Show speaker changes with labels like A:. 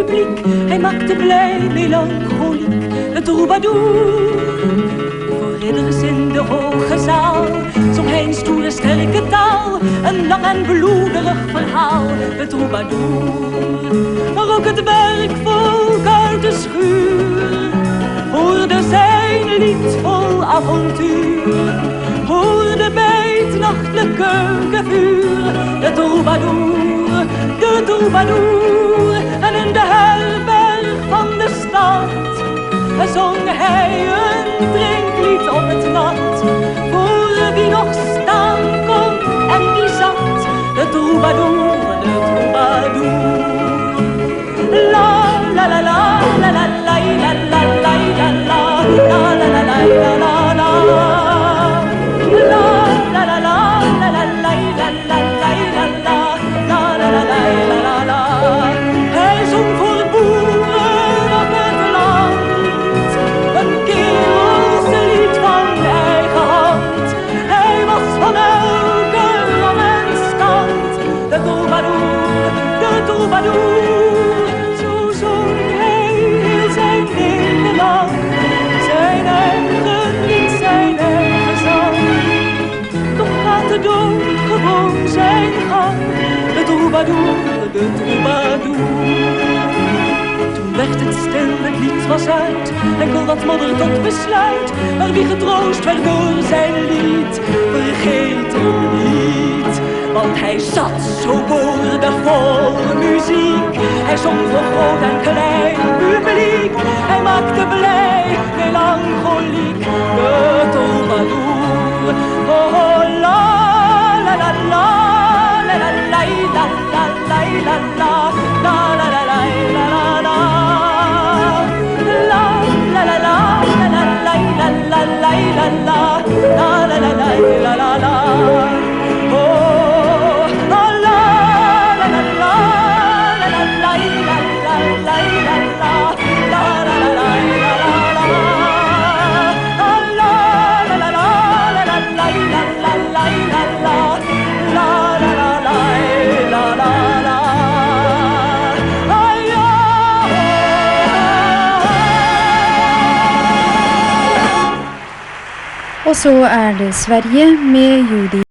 A: publiek. Hij maakte blij, melancholiek, de troubadour. Voor ridders in de hoge zaal zong hij een stoere, sterke taal. Een lang en bloederig verhaal, de troubadour. Maar ook het werkvolk uit de schuur hoorde zijn lied vol avontuur. Hoorde bij het nachtelijk keukenvuur de troubadour, de troubadour. En in de herberg van de stad zong hij een drinklied op het nat. Voor wie nog staan kon en wie zat, de troubadour, de troubadour. La la la la la la la la la la la la la la la la la la. Hij zong voor boeren op het land, een kerelslied van eigen hand. Hij was van elke rang en stand, de troubadour, de troubadour. Zo zong hij heel zijn leven lang, zijn eigen lied, zijn eigen zang. Toch gaat de dood gewoon zijn gang, de troubadour, de troubadour. Toen werd het stil, het lied was uit, enkel wat modder tot besluit. Maar wie getroost werd door zijn lied, vergeet hem niet. Want hij zat zo boordevol muziek. Hij zong voor groot en klein publiek. Hij maakte blij, melancholiek, de troubadour. Oh la la la la la la la la la la la la la la la la.
B: Och så är det Sverige med Judy